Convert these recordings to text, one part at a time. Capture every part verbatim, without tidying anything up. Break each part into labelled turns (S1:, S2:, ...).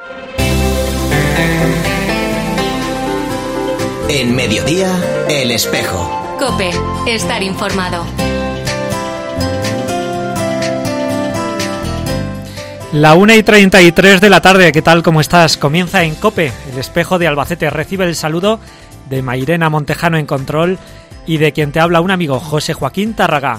S1: En Mediodía, El Espejo.
S2: COPE, estar informado.
S3: La una y treinta y tres de la tarde, ¿qué tal? ¿Cómo estás? Comienza en COPE, El Espejo de Albacete. Recibe el saludo de Mairena Montejano en control y de quien te habla un amigo, José Joaquín Tárraga.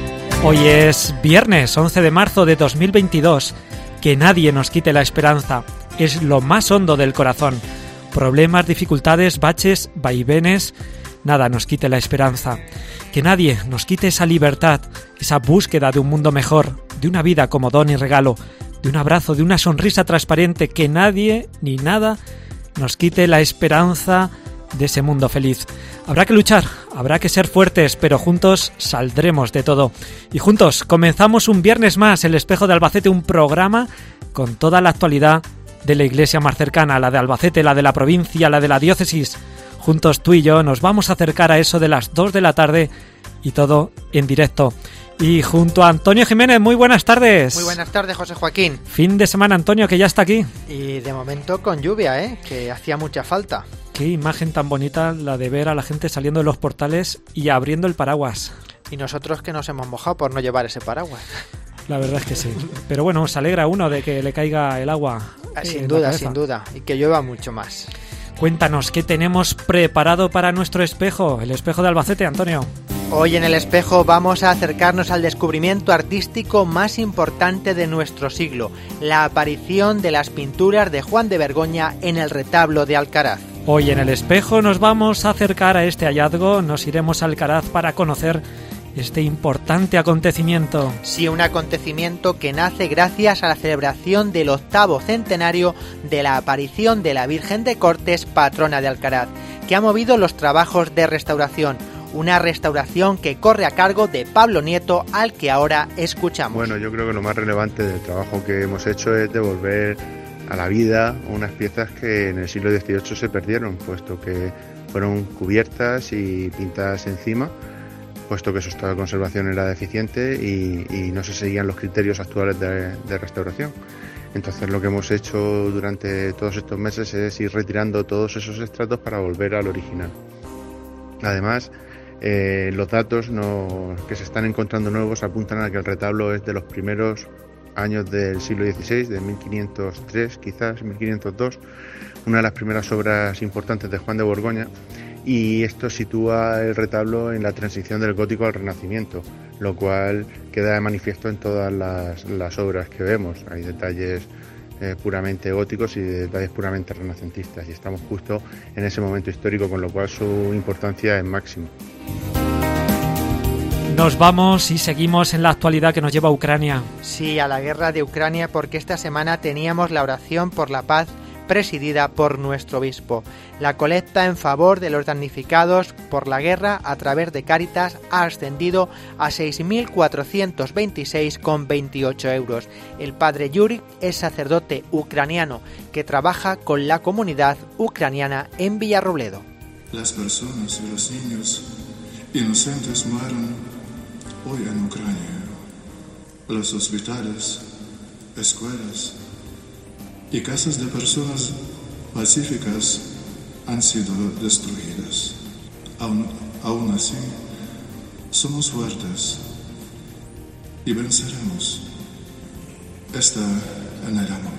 S3: Hoy es viernes once de marzo de dos mil veintidós. Que nadie nos quite la esperanza. Es lo más hondo del corazón. Problemas, dificultades, baches, vaivenes, nada nos quite la esperanza. Que nadie nos quite esa libertad, esa búsqueda de un mundo mejor, de una vida como don y regalo, de un abrazo, de una sonrisa transparente. Que nadie ni nada nos quite la esperanza de ese mundo feliz. Habrá que luchar, habrá que ser fuertes, pero juntos saldremos de todo. Y juntos comenzamos un viernes más, El Espejo de Albacete, un programa con toda la actualidad de la iglesia más cercana, la de Albacete, la de la provincia, la de la diócesis. Juntos tú y yo nos vamos a acercar a eso de las dos de la tarde y todo en directo. Y junto a Antonio Jiménez, muy buenas tardes.
S4: Muy buenas tardes, José Joaquín.
S3: Fin de semana, Antonio, que ya está aquí.
S4: Y de momento con lluvia, ¿eh? Que hacía mucha falta.
S3: Qué imagen tan bonita la de ver a la gente saliendo de los portales y abriendo el paraguas.
S4: Y nosotros que nos hemos mojado por no llevar ese paraguas.
S3: La verdad es que sí. Pero bueno, se alegra uno de que le caiga el agua.
S4: Sin duda, sin duda. Y que llueva mucho más.
S3: Cuéntanos, ¿qué tenemos preparado para nuestro espejo? El Espejo de Albacete, Antonio.
S4: Hoy en El Espejo vamos a acercarnos al descubrimiento artístico más importante de nuestro siglo, la aparición de las pinturas de Juan de Bergoña en el retablo de Alcaraz.
S3: Hoy en El Espejo nos vamos a acercar a este hallazgo, nos iremos a Alcaraz para conocer este importante acontecimiento.
S4: Sí, un acontecimiento que nace gracias a la celebración del octavo centenario de la aparición de la Virgen de Cortes, patrona de Alcaraz, que ha movido los trabajos de restauración. Una restauración que corre a cargo de Pablo Nieto, al que ahora escuchamos.
S5: Bueno, yo creo que lo más relevante del trabajo que hemos hecho es devolver a la vida unas piezas que en el siglo dieciocho se perdieron, puesto que fueron cubiertas y pintadas encima, puesto que su estado de conservación era deficiente y, y no se seguían los criterios actuales de, de restauración. Entonces lo que hemos hecho durante todos estos meses es ir retirando todos esos estratos para volver al original. Además, eh, los datos no, que se están encontrando nuevos apuntan a que el retablo es de los primeros años del siglo dieciséis, de mil quinientos tres, quizás mil quinientos dos, una de las primeras obras importantes de Juan de Borgoña, y esto sitúa el retablo en la transición del gótico al renacimiento, lo cual queda de manifiesto en todas las, las obras que vemos. Hay detalles eh, puramente góticos y detalles puramente renacentistas, y estamos justo en ese momento histórico, con lo cual su importancia es máxima.
S3: Nos vamos y seguimos en la actualidad que nos lleva a Ucrania.
S4: Sí, a la guerra de Ucrania, porque esta semana teníamos la oración por la paz presidida por nuestro obispo. La colecta en favor de los damnificados por la guerra a través de Cáritas ha ascendido a seis mil cuatrocientos veintiséis con veintiocho euros. El padre Yuri es sacerdote ucraniano que trabaja con la comunidad ucraniana en Villarrobledo.
S6: Las personas y los niños inocentes mueren hoy en Ucrania. Los hospitales, escuelas y casas de personas pacíficas han sido destruidas. Aún, aún así, somos fuertes y venceremos. Está en el amor.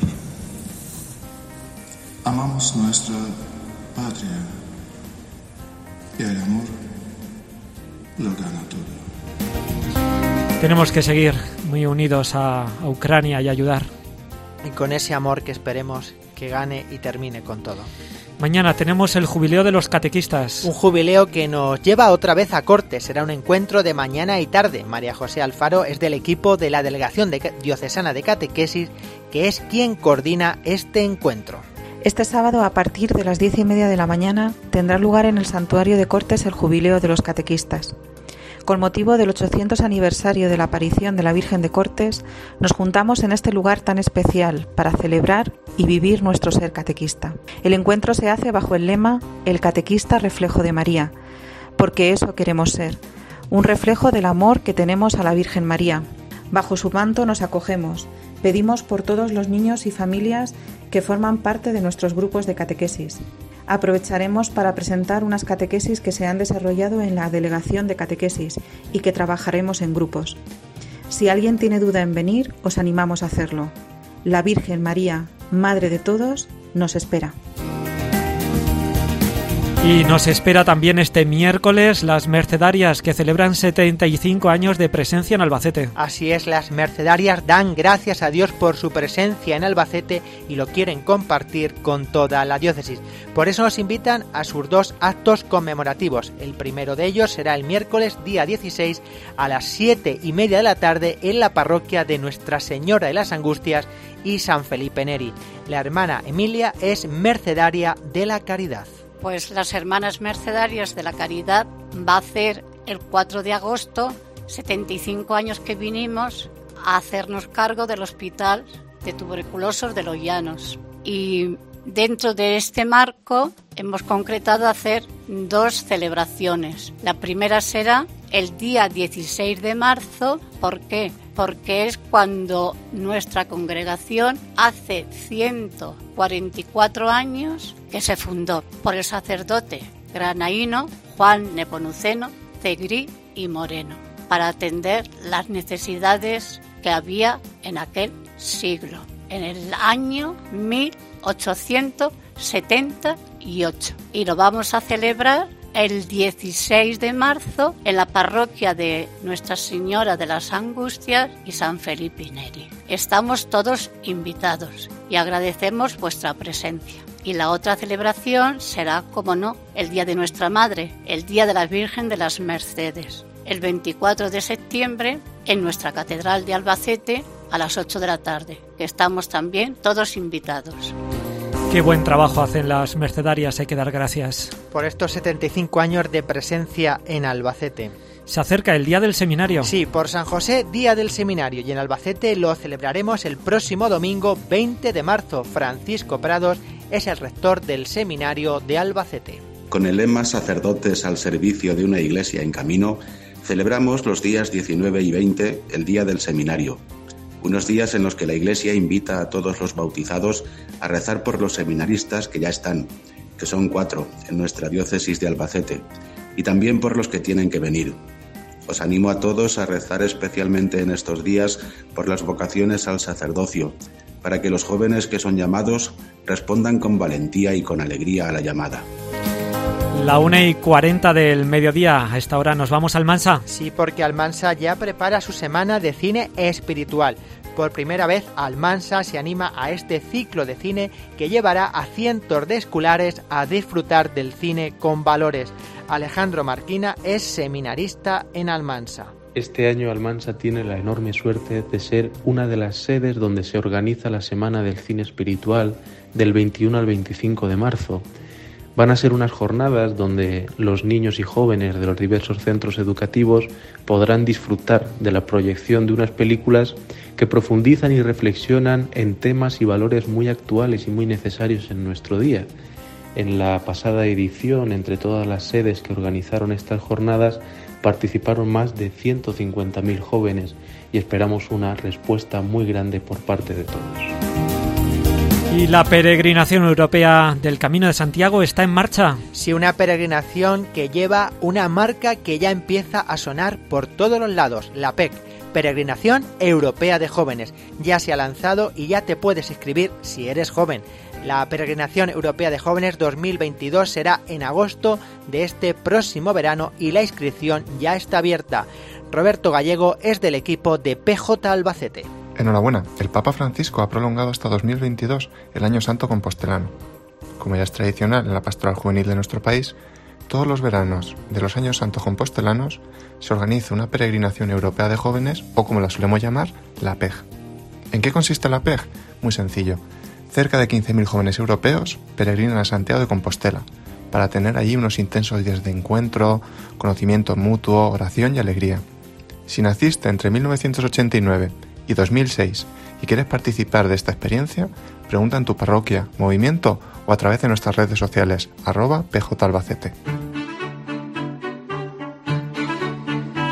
S6: Amamos nuestra patria y el amor lo gana todo.
S3: Tenemos que seguir muy unidos a, a Ucrania y ayudar.
S4: Y con ese amor que esperemos que gane y termine con todo.
S3: Mañana tenemos el jubileo de los catequistas.
S4: Un jubileo que nos lleva otra vez a Cortes. Será un encuentro de mañana y tarde. María José Alfaro es del equipo de la Delegación de Diocesana de Catequesis, que es quien coordina este encuentro.
S7: Este sábado, a partir de las diez y media de la mañana, tendrá lugar en el Santuario de Cortes el jubileo de los catequistas. Con motivo del ochocientos aniversario de la aparición de la Virgen de Cortes, nos juntamos en este lugar tan especial para celebrar y vivir nuestro ser catequista. El encuentro se hace bajo el lema «El catequista reflejo de María», porque eso queremos ser, un reflejo del amor que tenemos a la Virgen María. Bajo su manto nos acogemos. Pedimos por todos los niños y familias que forman parte de nuestros grupos de catequesis. Aprovecharemos para presentar unas catequesis que se han desarrollado en la Delegación de Catequesis y que trabajaremos en grupos. Si alguien tiene duda en venir, os animamos a hacerlo. La Virgen María, Madre de todos, nos espera.
S3: Y nos espera también este miércoles las Mercedarias, que celebran setenta y cinco años de presencia en Albacete.
S4: Así es, las Mercedarias dan gracias a Dios por su presencia en Albacete y lo quieren compartir con toda la diócesis. Por eso nos invitan a sus dos actos conmemorativos. El primero de ellos será el miércoles día dieciséis a las siete y media de la tarde en la parroquia de Nuestra Señora de las Angustias y San Felipe Neri. La hermana Emilia es mercedaria de la Caridad.
S8: Pues las Hermanas Mercedarias de la Caridad va a hacer el cuatro de agosto, setenta y cinco años que vinimos a hacernos cargo del Hospital de Tuberculosos de Los Llanos. Y dentro de este marco hemos concretado hacer dos celebraciones. La primera será el día dieciséis de marzo. ¿Por qué? Porque es cuando nuestra congregación hace ciento cuarenta y cuatro años que se fundó por el sacerdote granaíno Juan Nepomuceno Zegrí y Moreno, para atender las necesidades que había en aquel siglo, en el año mil ochocientos setenta y ocho. Y lo vamos a celebrar el dieciséis de marzo en la parroquia de Nuestra Señora de las Angustias y San Felipe Neri. Estamos todos invitados y agradecemos vuestra presencia. Y la otra celebración será, como no, el Día de Nuestra Madre, el Día de la Virgen de las Mercedes, el veinticuatro de septiembre en nuestra Catedral de Albacete a las ocho de la tarde, que estamos también todos invitados.
S3: Qué buen trabajo hacen las Mercedarias, hay que dar gracias.
S4: Por estos setenta y cinco años de presencia en Albacete.
S3: Se acerca el Día del Seminario.
S4: Sí, por San José, Día del Seminario, y en Albacete lo celebraremos el próximo domingo veinte de marzo. Francisco Prados es el rector del Seminario de Albacete.
S9: Con el lema Sacerdotes al servicio de una iglesia en camino, celebramos los días diecinueve y veinte, el Día del Seminario. Unos días en los que la Iglesia invita a todos los bautizados a rezar por los seminaristas que ya están, que son cuatro en nuestra diócesis de Albacete, y también por los que tienen que venir. Os animo a todos a rezar especialmente en estos días por las vocaciones al sacerdocio, para que los jóvenes que son llamados respondan con valentía y con alegría a la llamada.
S3: La una y cuarenta del mediodía, a esta hora nos vamos al Almansa.
S4: Sí, porque Almansa ya prepara su semana de cine espiritual. Por primera vez, Almansa se anima a este ciclo de cine que llevará a cientos de escolares a disfrutar del cine con valores. Alejandro Marquina es seminarista en Almansa.
S10: Este año Almansa tiene la enorme suerte de ser una de las sedes donde se organiza la Semana del Cine Espiritual del veintiuno al veinticinco de marzo. Van a ser unas jornadas donde los niños y jóvenes de los diversos centros educativos podrán disfrutar de la proyección de unas películas que profundizan y reflexionan en temas y valores muy actuales y muy necesarios en nuestro día. En la pasada edición, entre todas las sedes que organizaron estas jornadas, participaron más de ciento cincuenta mil jóvenes y esperamos una respuesta muy grande por parte de todos.
S3: Y la peregrinación europea del Camino de Santiago está en marcha.
S4: Sí, una peregrinación que lleva una marca que ya empieza a sonar por todos los lados, la P E C, Peregrinación Europea de Jóvenes. Ya se ha lanzado y ya te puedes inscribir si eres joven. La Peregrinación Europea de Jóvenes dos mil veintidós será en agosto de este próximo verano y la inscripción ya está abierta. Roberto Gallego es del equipo de P J Albacete.
S11: Enhorabuena, el Papa Francisco ha prolongado hasta dos mil veintidós el Año Santo Compostelano. Como ya es tradicional en la pastoral juvenil de nuestro país, todos los veranos de los Años Santos Compostelanos se organiza una peregrinación europea de jóvenes, o como la solemos llamar, la P E G. ¿En qué consiste la P E G? Muy sencillo. Cerca de quince mil jóvenes europeos peregrinan a Santiago de Compostela para tener allí unos intensos días de encuentro, conocimiento mutuo, oración y alegría. Si naciste entre mil novecientos ochenta y nueve y dos mil seis y quieres participar de esta experiencia, pregunta en tu parroquia, movimiento o a través de nuestras redes sociales, arroba P J Albacete.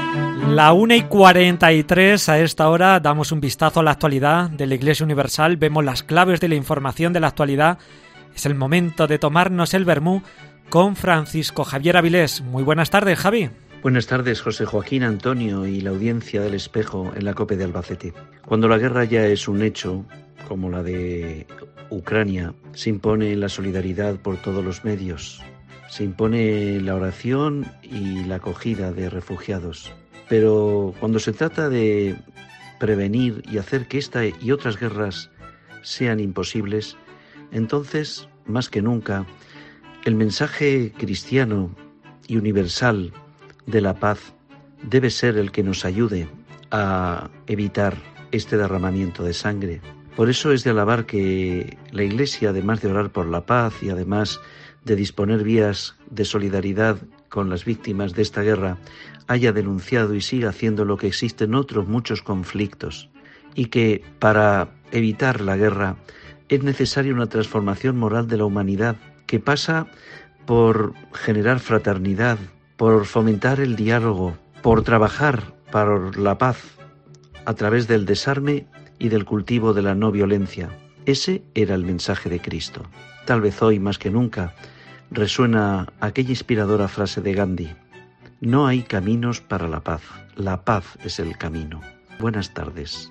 S3: La una y cuarenta y tres, a esta hora damos un vistazo a la actualidad de la Iglesia Universal, vemos las claves de la información de la actualidad. Es el momento de tomarnos el vermú con Francisco Javier Avilés. Muy buenas tardes, Javi.
S12: Buenas tardes, José Joaquín, Antonio y la audiencia del Espejo en la COPE de Albacete. Cuando la guerra ya es un hecho, como la de Ucrania, se impone la solidaridad por todos los medios. Se impone la oración y la acogida de refugiados. Pero cuando se trata de prevenir y hacer que esta y otras guerras sean imposibles, entonces, más que nunca, el mensaje cristiano y universal de la paz debe ser el que nos ayude a evitar este derramamiento de sangre. Por eso es de alabar que la Iglesia, además de orar por la paz y además de disponer vías de solidaridad con las víctimas de esta guerra, haya denunciado y siga haciendo lo que existen otros muchos conflictos, y que para evitar la guerra es necesaria una transformación moral de la humanidad que pasa por generar fraternidad, por fomentar el diálogo, por trabajar para la paz a través del desarme y del cultivo de la no violencia. Ese era el mensaje de Cristo. Tal vez hoy más que nunca resuena aquella inspiradora frase de Gandhi: no hay caminos para la paz, la paz es el camino. Buenas tardes.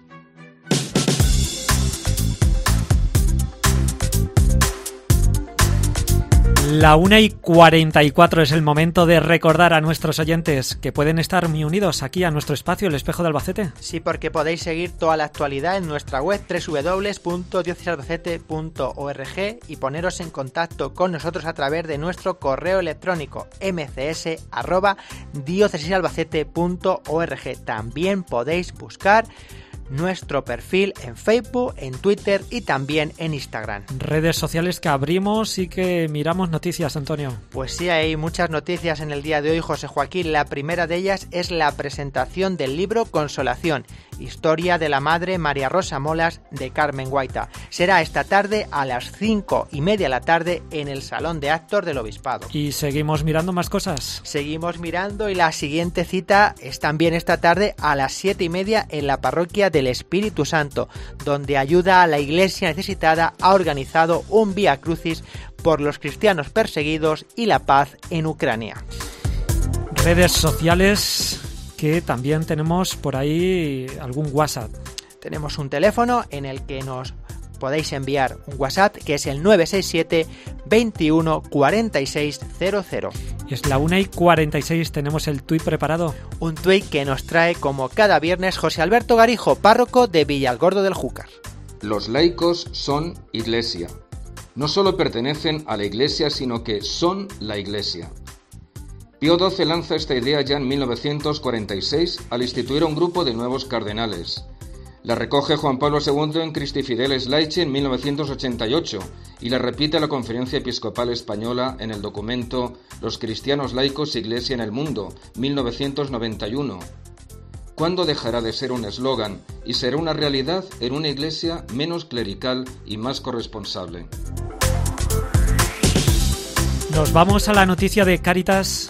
S3: La una y cuarenta y cuatro es el momento de recordar a nuestros oyentes que pueden estar muy unidos aquí a nuestro espacio, El Espejo de Albacete.
S4: Sí, porque podéis seguir toda la actualidad en nuestra web doble u doble u doble u punto diócesis albacete punto org y poneros en contacto con nosotros a través de nuestro correo electrónico m c s arroba diócesis albacete punto org. También podéis buscar nuestro perfil en Facebook, en Twitter y también en Instagram.
S3: Redes sociales que abrimos y que miramos noticias, Antonio.
S4: Pues sí, hay muchas noticias en el día de hoy, José Joaquín. La primera de ellas es la presentación del libro Consolación, historia de la Madre María Rosa Molas de Carmen Guaita. Será esta tarde a las cinco y media de la tarde en el Salón de Actos del Obispado.
S3: Y seguimos mirando más cosas.
S4: Seguimos mirando y la siguiente cita es también esta tarde a las siete y media en la parroquia del Espíritu Santo, donde Ayuda a la Iglesia Necesitada ha organizado un Vía Crucis por los cristianos perseguidos y la paz en Ucrania.
S3: Redes sociales que también tenemos por ahí algún WhatsApp.
S4: Tenemos un teléfono en el que nos podéis enviar un WhatsApp que es el nueve seis siete, veintiuno, cuarenta y seis cero cero.
S3: Y es la una y cuarenta y seis, tenemos el tuit preparado.
S4: Un tuit que nos trae como cada viernes José Alberto Garijo, párroco de Villalgordo del Júcar.
S13: Los laicos son Iglesia. No solo pertenecen a la Iglesia, sino que son la Iglesia. Pío doce lanza esta idea ya en mil novecientos cuarenta y seis al instituir un grupo de nuevos cardenales. La recoge Juan Pablo segundo en Christi Fideles Laici en mil novecientos ochenta y ocho y la repite la Conferencia Episcopal Española en el documento Los cristianos laicos, Iglesia en el mundo, mil novecientos noventa y uno. ¿Cuándo dejará de ser un eslogan y será una realidad en una Iglesia menos clerical y más corresponsable?
S3: Nos vamos a la noticia de Cáritas.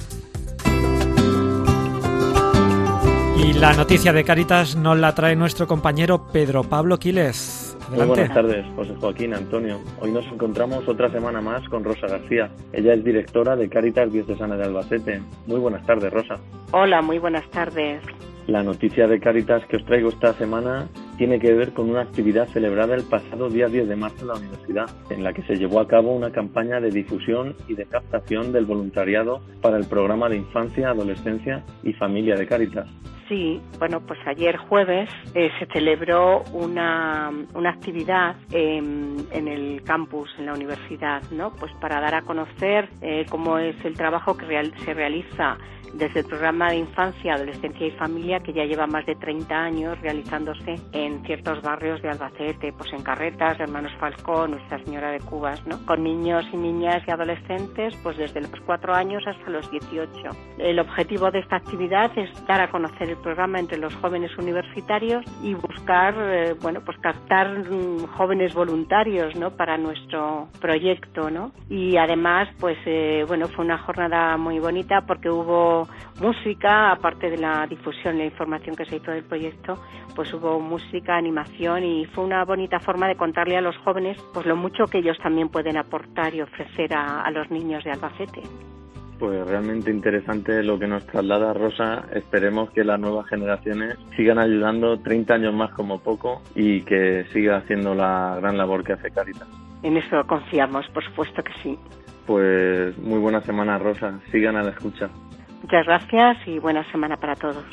S3: Y la noticia de Cáritas nos la trae nuestro compañero Pedro Pablo Quiles. Adelante.
S14: Muy buenas tardes, José Joaquín, Antonio. Hoy nos encontramos otra semana más con Rosa García. Ella es directora de Cáritas Diocesana de Albacete. Muy buenas tardes, Rosa.
S15: Hola, muy buenas tardes.
S14: La noticia de Cáritas que os traigo esta semana tiene que ver con una actividad celebrada el pasado día diez de marzo en la universidad, en la que se llevó a cabo una campaña de difusión y de captación del voluntariado para el programa de infancia, adolescencia y familia de Cáritas.
S15: Sí, bueno, pues ayer jueves eh, se celebró una, una actividad eh, en el campus, en la universidad, ¿no? Pues para dar a conocer eh, cómo es el trabajo que real, se realiza desde el programa de infancia, adolescencia y familia, que ya lleva más de treinta años realizándose en ciertos barrios de Albacete, pues en Carretas, Hermanos Falcón, Nuestra Señora de Cubas, ¿no? Con niños y niñas y adolescentes, pues desde los cuatro años hasta los dieciocho. El objetivo de esta actividad es dar a conocer el programa entre los jóvenes universitarios y buscar, eh, bueno, pues captar mm, jóvenes voluntarios, ¿no?, para nuestro proyecto, ¿no? Y además, pues, eh, bueno, fue una jornada muy bonita porque hubo música, aparte de la difusión, la información que se hizo del proyecto, pues hubo música, animación y fue una bonita forma de contarle a los jóvenes pues lo mucho que ellos también pueden aportar y ofrecer a, a los niños de Albacete.
S14: Pues realmente interesante lo que nos traslada Rosa. Esperemos que las nuevas generaciones sigan ayudando treinta años más como poco y que siga haciendo la gran labor que hace Cáritas.
S15: En eso confiamos, por supuesto que sí.
S14: Pues muy buena semana, Rosa. Sigan a la escucha.
S15: Muchas gracias y buena semana para todos.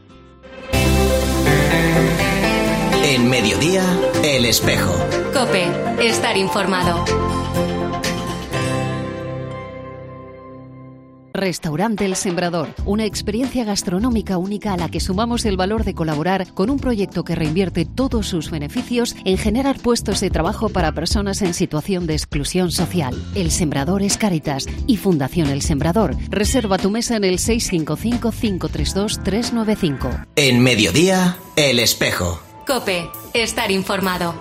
S1: En Mediodía, El Espejo.
S2: COPE, estar informado.
S16: Restaurante El Sembrador, una experiencia gastronómica única a la que sumamos el valor de colaborar con un proyecto que reinvierte todos sus beneficios en generar puestos de trabajo para personas en situación de exclusión social. El Sembrador es Cáritas y Fundación El Sembrador. Reserva tu mesa en el seis cinco cinco, cinco tres dos, tres nueve cinco.
S1: En Mediodía, El Espejo.
S2: COPE, estar informado.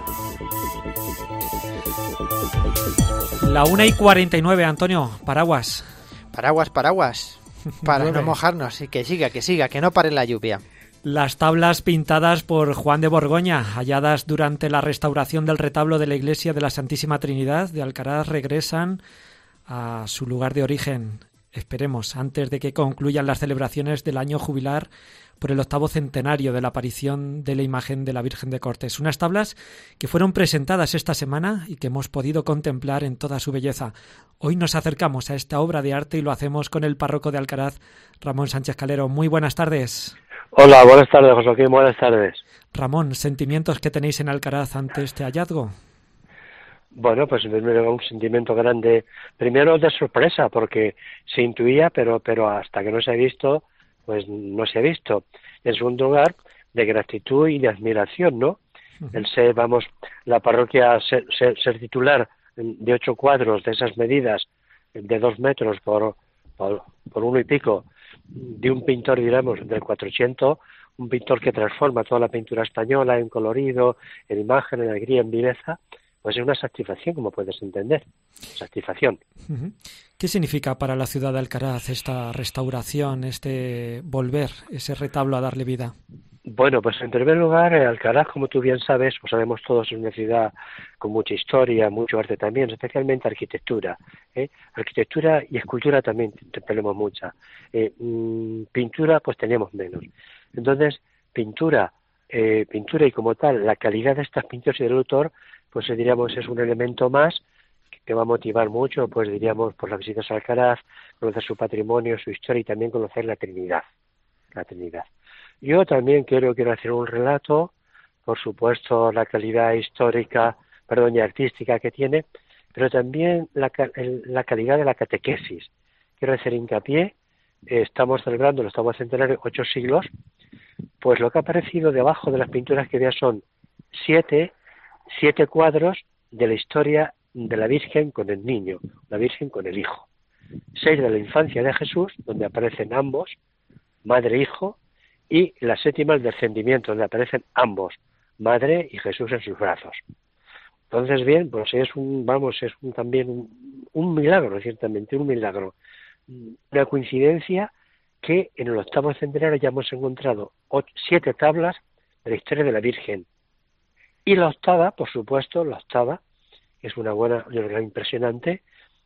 S3: La una y cuarenta y nueve, Antonio, paraguas.
S4: Paraguas, paraguas, para no mojarnos y que siga, que siga, que no pare la lluvia.
S3: Las tablas pintadas por Juan de Borgoña, halladas durante la restauración del retablo de la iglesia de la Santísima Trinidad de Alcaraz, regresan a su lugar de origen, esperemos, antes de que concluyan las celebraciones del año jubilar por el octavo centenario de la aparición de la imagen de la Virgen de Cortes. Unas tablas que fueron presentadas esta semana y que hemos podido contemplar en toda su belleza. Hoy nos acercamos a esta obra de arte y lo hacemos con el párroco de Alcaraz, Ramón Sánchez Calero. Muy buenas tardes.
S17: Hola, buenas tardes, José Joaquín, buenas tardes.
S3: Ramón, ¿sentimientos que tenéis en Alcaraz ante este hallazgo?
S17: Bueno, pues primero un sentimiento grande, primero de sorpresa, porque se intuía, pero pero hasta que no se ha visto, pues no se ha visto. En segundo lugar, de gratitud y de admiración, ¿no? Uh-huh. El ser, vamos, la parroquia, ser, ser, ser titular de ocho cuadros de esas medidas, de dos metros por, por, por uno y pico, de un pintor, diríamos, del cuatrocientos, un pintor que transforma toda la pintura española en colorido, en imagen, en alegría, en viveza, pues es una satisfacción, como puedes entender, satisfacción.
S3: Uh-huh. ¿Qué significa para la ciudad de Alcaraz esta restauración, este volver ese retablo a darle vida?
S17: Bueno, pues en primer lugar, Alcaraz, como tú bien sabes, pues sabemos todos, es una ciudad con mucha historia, mucho arte también, especialmente arquitectura. ¿eh? Arquitectura y escultura también tenemos mucha. Eh, mmm, pintura, pues tenemos menos. Entonces, pintura, eh, pintura y como tal, la calidad de estas pinturas y del autor, pues diríamos es un elemento más que va a motivar mucho, pues diríamos, por las visitas a Alcaraz, conocer su patrimonio, su historia y también conocer la Trinidad, la Trinidad. Yo también quiero, quiero hacer un relato, por supuesto, la calidad histórica, perdón, y artística que tiene, pero también la, la calidad de la catequesis. Quiero hacer hincapié, eh, estamos celebrando el octavo centenario, ocho siglos, pues lo que ha aparecido debajo de las pinturas que veas son siete, siete cuadros de la historia de la Virgen con el niño, la Virgen con el Hijo. Seis de la infancia de Jesús, donde aparecen ambos, madre e hijo, y la séptima el descendimiento, donde aparecen ambos, madre y Jesús en sus brazos. Entonces, bien, pues es un, vamos, es un, también un, un milagro, ciertamente, un milagro. Una coincidencia que en el octavo centenario ya hemos encontrado ocho, siete tablas de la historia de la Virgen. Y la octava, por supuesto, la octava, es una buena, una impresionante,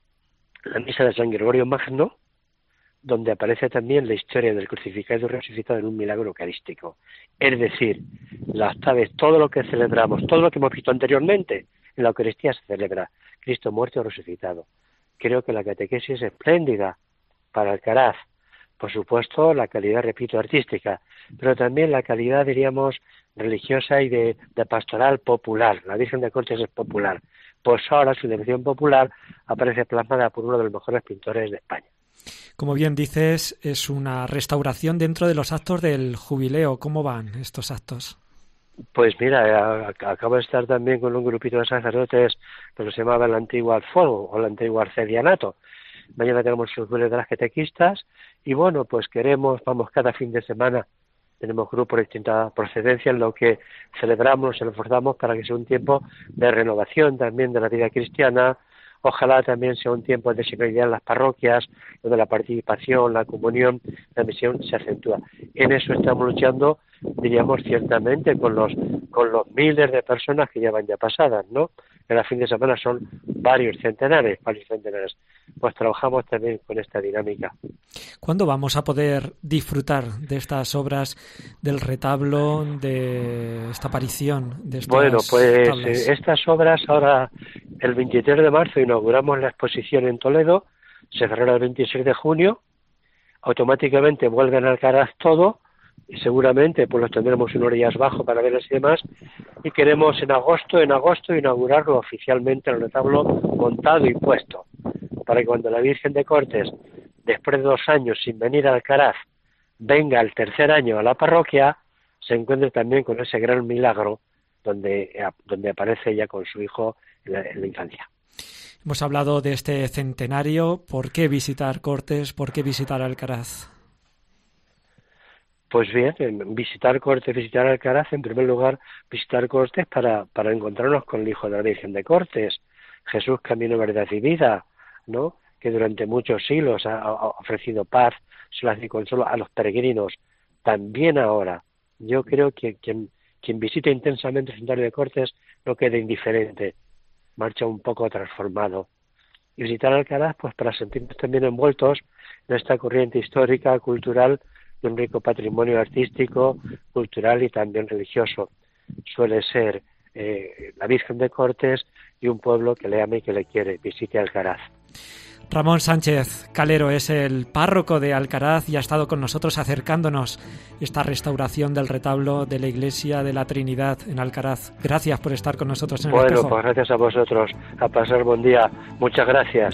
S17: la misa de San Gregorio Magno, donde aparece también la historia del crucificado y resucitado en un milagro eucarístico. Es decir, la octava es todo lo que celebramos, todo lo que hemos visto anteriormente, en la Eucaristía se celebra Cristo muerto y resucitado. Creo que la catequesis es espléndida para Alcaraz. Por supuesto, la calidad, repito, artística, pero también la calidad, diríamos, religiosa y de, de pastoral popular. La Virgen de Cortes es popular. Pues ahora su dimensión popular aparece plasmada por uno de los mejores pintores de España.
S3: Como bien dices, es una restauración dentro de los actos del jubileo. ¿Cómo van estos actos?
S17: Pues mira, acabo de estar también con un grupito de sacerdotes que se llamaba el antiguo Alfuego o el antiguo Arcedianato. Mañana tenemos el jubileo de las catequistas y bueno, pues queremos, vamos cada fin de semana tenemos grupos de distintas procedencias en lo que celebramos, nos esforzamos para que sea un tiempo de renovación también de la vida cristiana. Ojalá también sea un tiempo de sensibilidad en las parroquias, donde la participación, la comunión, la misión se acentúa. En eso estamos luchando, diríamos ciertamente, con los con los miles de personas que ya van ya pasadas, ¿no? Cada fin de semana son varios centenares, varios centenares. Pues trabajamos también con esta dinámica.
S3: ¿Cuándo vamos a poder disfrutar de estas obras, del retablo, de esta aparición, de estas
S17: Bueno, pues
S3: tablas?
S17: eh, estas obras ahora, el veintitrés de marzo inauguramos la exposición en Toledo, se cerrará el veintiséis de junio, automáticamente vuelven al Alcaraz todo, y seguramente pues los tendremos en orillas bajo para verlas y demás, y queremos en agosto, en agosto inaugurarlo oficialmente el retablo montado y puesto, para que cuando la Virgen de Cortes, después de dos años sin venir a Alcaraz, venga el tercer año a la parroquia, se encuentre también con ese gran milagro donde, donde aparece ella con su hijo en la, en la infancia.
S3: Hemos hablado de este centenario. ¿Por qué visitar Cortes? ¿Por qué visitar Alcaraz?
S17: Pues bien, visitar Cortes, visitar Alcaraz, en primer lugar, visitar Cortes para, para encontrarnos con el Hijo de la Virgen de Cortes, Jesús, camino, verdad y vida, ¿no? Que durante muchos siglos ha, ha ofrecido paz, soledad y consuelo a los peregrinos. También ahora, yo creo que quien, quien visita intensamente el Santuario de Cortes no queda indiferente, marcha un poco transformado. Y visitar Alcaraz, pues para sentirnos también envueltos en esta corriente histórica, cultural, de un rico patrimonio artístico, cultural y también religioso. Suele ser eh, la Virgen de Cortes y un pueblo que le ama y que le quiere. Visite Alcaraz.
S3: Ramón Sánchez Calero es el párroco de Alcaraz y ha estado con nosotros acercándonos esta restauración del retablo de la Iglesia de la Trinidad en Alcaraz. Gracias por estar con nosotros en el
S17: Bueno,
S3: espejo.
S17: pues gracias a vosotros. A pasar buen día. Muchas gracias.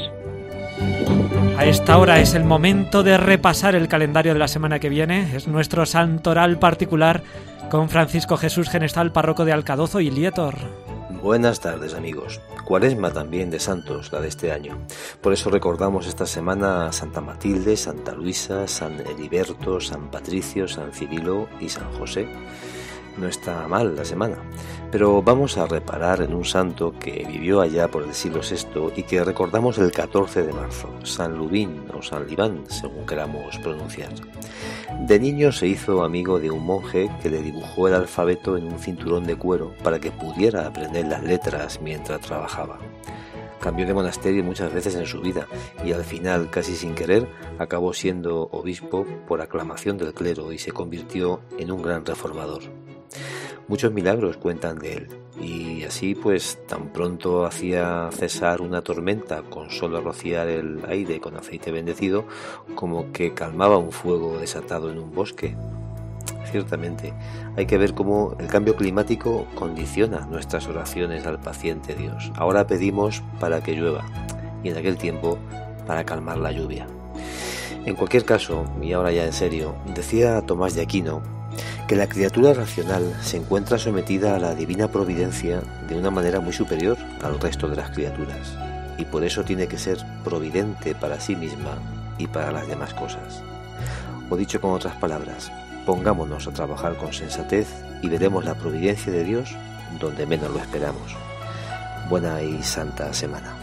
S3: A esta hora es el momento de repasar el calendario de la semana que viene. Es nuestro santoral particular con Francisco Jesús Genestal, párroco de Alcadozo y Lietor.
S18: Buenas tardes, amigos. Cuaresma también de santos, la de este año. Por eso recordamos esta semana a Santa Matilde, Santa Luisa, San Heriberto, San Patricio, San Cirilo y San José. No está mal la semana, pero vamos a reparar en un santo que vivió allá por el siglo sexto y que recordamos el catorce de marzo, San Lubín o San Libán, según queramos pronunciar. De niño se hizo amigo de un monje que le dibujó el alfabeto en un cinturón de cuero para que pudiera aprender las letras mientras trabajaba. Cambió de monasterio muchas veces en su vida y al final, casi sin querer, acabó siendo obispo por aclamación del clero y se convirtió en un gran reformador. Muchos milagros cuentan de él, y así pues tan pronto hacía cesar una tormenta con solo rociar el aire con aceite bendecido, como que calmaba un fuego desatado en un bosque. Ciertamente, hay que ver cómo el cambio climático condiciona nuestras oraciones al paciente Dios. Ahora pedimos para que llueva, y en aquel tiempo para calmar la lluvia. En cualquier caso, y ahora ya en serio, decía Tomás de Aquino que la criatura racional se encuentra sometida a la divina providencia de una manera muy superior al resto de las criaturas, y por eso tiene que ser providente para sí misma y para las demás cosas. O dicho con otras palabras, pongámonos a trabajar con sensatez y veremos la providencia de Dios donde menos lo esperamos. Buena y santa semana.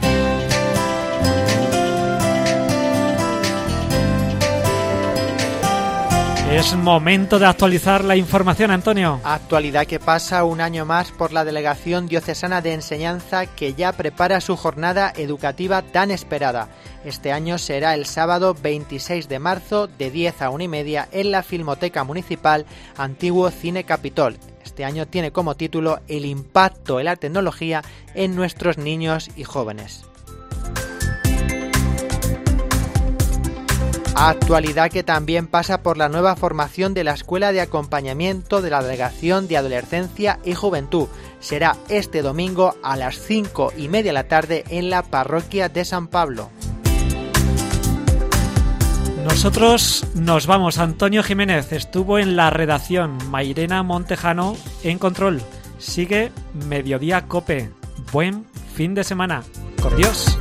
S3: Es momento de actualizar la información, Antonio.
S4: Actualidad que pasa un año más por la Delegación Diocesana de Enseñanza, que ya prepara su jornada educativa tan esperada. Este año será el sábado veintiséis de marzo de diez a una y media en la Filmoteca Municipal Antiguo Cine Capitol. Este año tiene como título El impacto de la tecnología en nuestros niños y jóvenes. Actualidad que también pasa por la nueva formación de la Escuela de Acompañamiento de la Delegación de Adolescencia y Juventud. Será este domingo a las cinco y media de la tarde en la parroquia de San Pablo.
S3: Nosotros nos vamos. Antonio Jiménez estuvo en la redacción, Mairena Montejano en control. Sigue Mediodía Cope. Buen fin de semana. Con Dios.